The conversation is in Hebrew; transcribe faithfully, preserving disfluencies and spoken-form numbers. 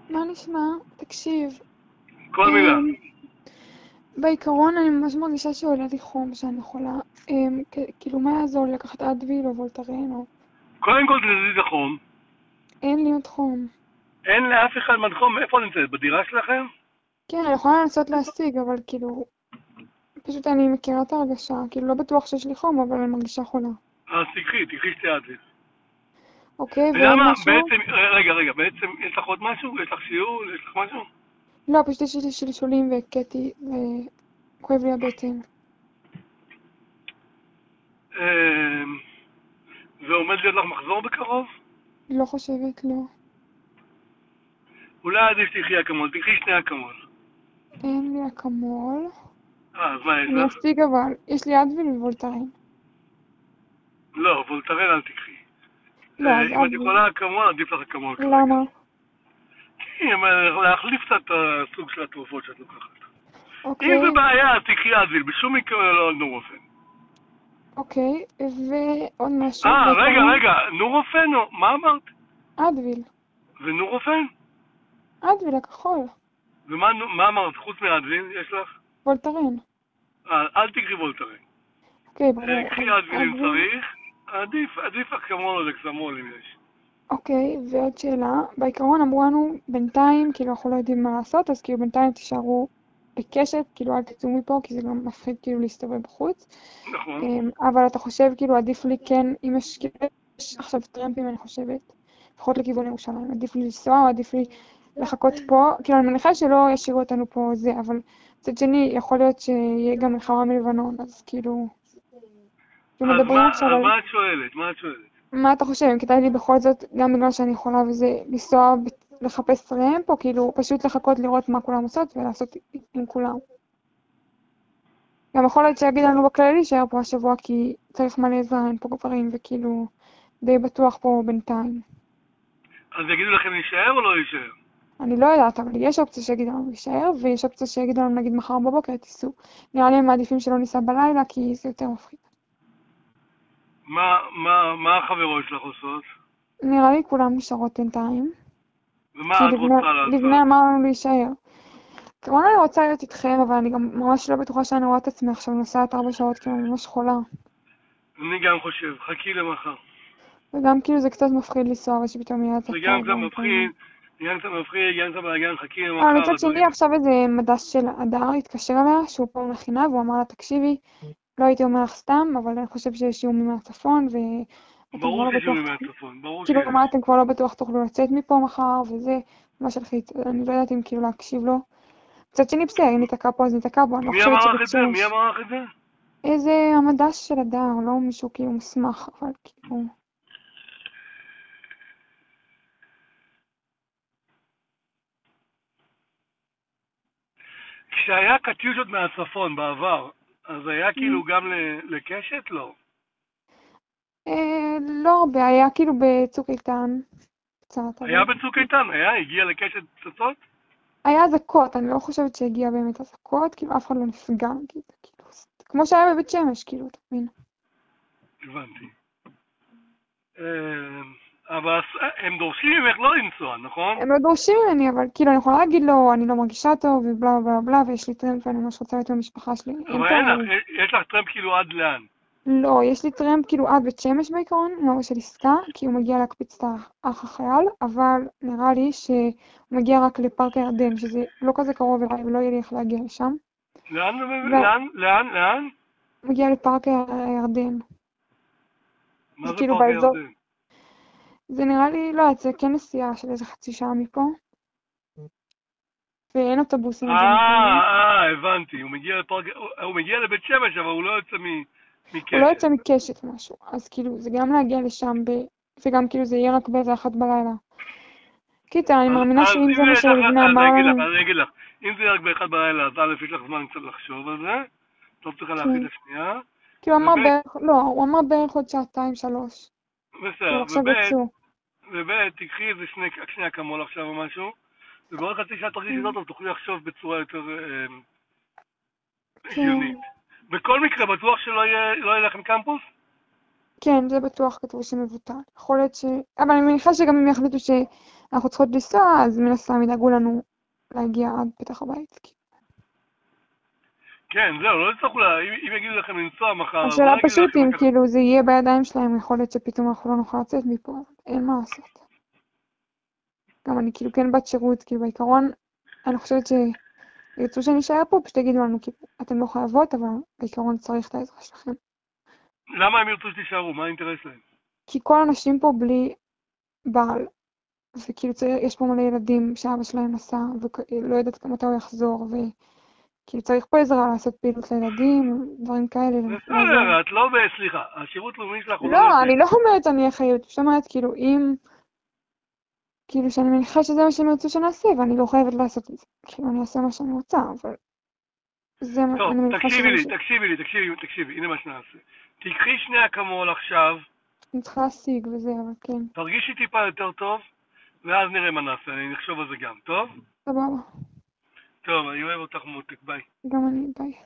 מה נשמע? תקשיב. כל מילה. אמ, בעיקרון אני ממש מרגישה שעולה לי חום שאני יכולה, אמ, כ- כאילו מה יעזור לי לקחת אדוויל או וולטרן או... קודם כל תזיזי את החום. אין לי עוד חום. אין לאף אחד מדחום. איפה נמצאת? בדירה שלכם? כן, אני יכולה לנסות להשיג, אבל כאילו, פשוט אני מכירה את ההרגשה, כאילו לא בטוח שיש לי חום, אבל אני מרגישה חולה. אז תקחי, תקחי שתי אדוויל. אוקיי, ועוד ולמה משהו? בעצם, רגע, רגע, בעצם יש לך עוד משהו? יש לך שיעור? יש לך משהו? לא, פשוט יש לי שלשולים והכיתי, וכואב לי הבטן. אמ, ועומד להיות לך מחזור בקרוב? לא חושבת, לא. אולי עדיף תקחי אקמול, תקחי שני אקמול. אין לי אקמול. אה, אז מה יש אני לך? אשיג אבל, יש לי אדוויל ווולטרן. לא, וולטרן אל תקחי. לא, אה, אז אם את אדוויל. יכולה אקמול, עדיף לך אקמול כרגע. למה? כי אם, אה, להחליף קצת את הסוג של התרופות שאת לוקחת. אם זה אוקיי, בעיה, אז תקחי אדוויל, בשום מקרה לא נורופן. אוקיי, ועוד משהו, אה, רגע, בעיקרון, רגע, נורופן? או- מה אמרת? אדוויל. ונורופן? אדוויל הכחול. ומה מה אמרת? חוץ מאדוויל יש לך? וולטרן. אה, אל תקחי וולטרן. אוקיי, אה, ברור. אז קחי אדוויל אם אדוויל. צריך. עדיף, עדיף אקמול או דקסמול אם יש. אוקיי, ועוד שאלה. בעיקרון אמרו לנו בינתיים, כאילו אנחנו לא יודעים מה לעשות, אז כאילו בינתיים תישארו בקשת, כאילו אל תצאו מפה, כי זה גם מפחיד כאילו להסתובב בחוץ. נכון. אמ, אבל אתה חושב כאילו עדיף לי כן, אם יש, כאילו, יש עכשיו טרמפים אני חושבת, לפחות לכיוון ירושלים, עדיף לי לנסוע או עדיף לי לחכות פה, כאילו אני מניחה שלא ישאירו אותנו פה זה, אבל מצד שני יכול להיות שיהיה גם מלחמה מלבנון, אז כאילו, כאילו אז מדברים מה, עכשיו אז על... מה את שואלת? מה את שואלת? מה אתה חושב, אם כדאי לי בכל זאת, גם בגלל שאני יכולה וזה, לנסוע ב- לחפש רמפ, או כאילו פשוט לחכות לראות מה כולם עושות ולעשות עם כולם? גם יכול להיות שיגיד לנו בכללי להישאר פה השבוע, כי צריך מלא עזרה, אין פה גברים, וכאילו די בטוח פה בינתיים. אז יגידו לכם להישאר או לא להישאר? אני לא יודעת, אבל יש אופציה שיגיד לנו להישאר, ויש אופציה שיגיד לנו נגיד מחר בבוקר תיסעו. נראה לי הם מעדיפים שלא ניסע בלילה, כי זה יותר מפחיד. מה, מה, מה החברות שלך עושות? נראה לי כולם נשארות בינתיים, כי ומה את לבנה, רוצה לבנה לעשות? אמר לנו להישאר. כמובן אני רוצה להיות איתכם, אבל אני גם ממש לא בטוחה שאני רואה את עצמי עכשיו נוסעת ארבע שעות, כי אני ממש חולה. אני גם חושב, חכי למחר. וגם כאילו זה קצת מפחיד לנסוע, ושפתאום יהיה זה הצפה גם או קצת דברים כאלה. מפחיד, גם קצת מפחיד, גם קצת בלאגן, חכי אבל למחר, מצד שני הדברים... עכשיו איזה מדס של הדר התקשר אליה, שהוא פה במכינה, והוא אמר לה, תקשיבי, לא הייתי אומר לך סתם, אבל אני חושב שיש איומים מהצפון, ואתם כבר ברור לא שיש בטוח יורים תוכלו, מהצפון, ברור כאילו, הוא אמר, שיש. אתם כבר לא בטוח תוכלו לצאת מפה מחר, וזה ממש הלחיץ, אני לא יודעת אם כאילו להקשיב לו. מצד שני בסדר, אם ניתקע פה אז ניתקע פה, אני לא מי חושבת אמר לך את זה? מי שבית אמר לך את זה? איזה המדס של הדר, לא מישהו כאילו מוסמך, אבל כאילו... כשהיה קטיושות מהצפון בעבר, אז היה כאילו גם ל- לקשת? לא. אה, לא הרבה, היה כאילו בצוק איתן, קצת, אבל... היה בצוק איתן, היה? הגיע לקשת פצצות? היה אזעקות, אני לא חושבת שהגיע באמת אזעקות, כאילו אף אחד לא נפגע, נגיד, כאילו, כמו שהיה בבית שמש, כאילו, אתה מבין? הבנתי. אה, אבל הם דורשים ממך לא לנסוע, נכון? הם לא דורשים ממני, אבל כאילו אני יכולה להגיד לו, אני לא מרגישה טוב, ובלה בלה בלה, ויש לי טרמפ ואני ממש רוצה להיות עם המשפחה שלי, אין אבל את ה... אין לך, יש לך טרמפ כאילו עד לאן? לא, יש לי טרמפ כאילו עד בית שמש בעיקרון, עם אבא של עסקה, כי הוא מגיע להקפיץ את האח החייל, אבל נראה לי שהוא מגיע רק לפארק הירדן, שזה לא כזה קרוב אליי, ולא יהיה לי איך להגיע לשם. לאן, והוא לאן, לאן, לאן? מגיע לפארק הירדן. מה זה זה כאילו פארק באזור, הירדן? זה נראה לי, לא יודעת, זה כן נסיעה של איזה חצי שעה מפה, ואין אוטובוסים על זה אה, נראה. אה, הבנתי. הוא מגיע לפארק, הוא מגיע לבית שמש, אבל הוא לא יוצא מ- הוא לא מקשת. יוצא מקשת או משהו, אז כאילו זה גם להגיע לשם, ב... וגם כאילו זה יהיה רק באיזה אחת בלילה. קיצר, אני אז, מאמינה אז שאם אם זה זה מה יש לך, שלבנה אז אמר אני אגיד לך, לנו, אז אני אגיד לך. אם זה רק באחד בלילה, אז א', יש לך זמן קצת לחשוב על זה. לא צריכה להחליט כן, השנייה. כאילו אמר וב', בערך, לא, הוא אמר בערך עוד שעתיים שלוש, כאילו בסדר, עכשיו וב', יצאו. וב', תקחי איזה שני, שני אקמול עכשיו או משהו, ובעוד חצי שעה תרגישי כן, לא טוב, תוכלי לחשוב בצורה יותר אה, כן, הגיונית. בכל מקרה, בטוח שלא יהיה, לא יהיה לכם קמפוס? כן, זה בטוח כתבו שמבוטל. יכול להיות ש... אבל אני מניחה שגם אם יחליטו אנחנו צריכות לנסוע, אז מן הסתם ידאגו לנו להגיע עד פתח הבית. כן, זהו, לא יצטרכו לה, אם, אם יגידו לכם לנסוע מחר, השאלה לא יגידו פשוט לכם אם לקחת. כאילו זה יהיה בידיים שלהם, יכול להיות שפתאום אנחנו לא נוכל לצאת מפה, אין מה לעשות. גם אני כאילו כן בת שירות, כאילו בעיקרון, אני חושבת שירצו שנשאר פה, פשוט יגידו לנו, כאילו, אתם לא חייבות, אבל בעיקרון צריך את העזרה שלכם. למה הם ירצו שתישארו? מה האינטרס להם? כי כל האנשים פה בלי בעל, וכאילו צריך, יש פה מלא ילדים שאבא שלהם נסע, ולא יודעת מתי הוא יחזור, וכאילו צריך פה עזרה לעשות פעילות לילדים, דברים כאלה. בסדר, את לא ב... סליחה, השירות לאומי שלך הוא לא... לא, אני לא אומרת אני אחריות, פשוט אומרת כאילו אם, כאילו שאני מניחה שזה מה שהם ירצו שנעשה, ואני לא חייבת לעשות את זה. כאילו אני אעשה מה שאני רוצה, אבל זה, טוב, אני מניחה שזה תקשיבי מה לי, ש... תקשיבי לי, תקשיבי, תקשיבי, הנה מה שנעשה. תקחי שני אקמול עכשיו, אני צריכה להשיג וזה, אבל כן. תרגישי טיפה יותר טוב, ואז נראה מה נעשה, אני נחשוב על זה גם, טוב? סבבה. טוב, אני אוהב אותך מותק, ביי. גם אני, ביי.